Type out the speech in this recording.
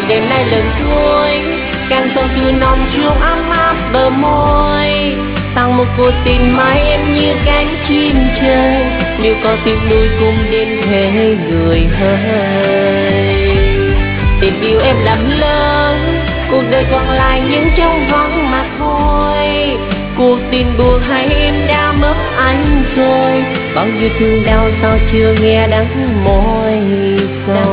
đêm nay lần cuối càng sâu chưa nồng chiều ấm áp bờ môi, tặng một cuộc tình mai em như cánh chim trời, nếu có tiếng đôi cùng đến thế người hỡi. Tình yêu em làm lớn, cuộc đời còn lại những trống vắng mà thôi. Cuộc tình buồn hay em đã mất anh rồi, bao nhiêu thương đau sao chưa nghe đắng môi xa.